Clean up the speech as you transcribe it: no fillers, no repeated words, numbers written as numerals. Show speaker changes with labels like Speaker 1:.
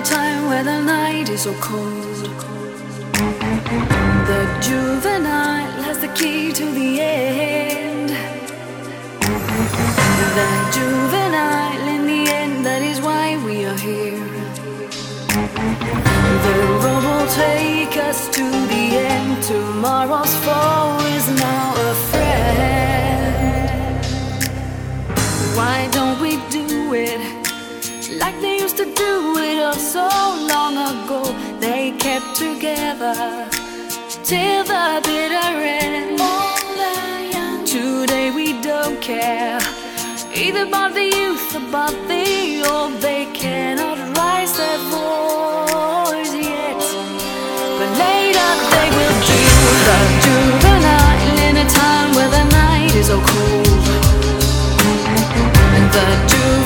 Speaker 1: time where the night is so cold. The juvenile has the key to the end. The juvenile in the end, that is why we are here. The road will take us to the end. Tomorrow's foe is now a friend. Why don't we do it like they used to do it oh so long ago? They kept together till the bitter end. Today we don't care either about the youth, about the old. They cannot rise their voice yet, but later they will do. The juvenile in a time where the night is so cold. The juvenile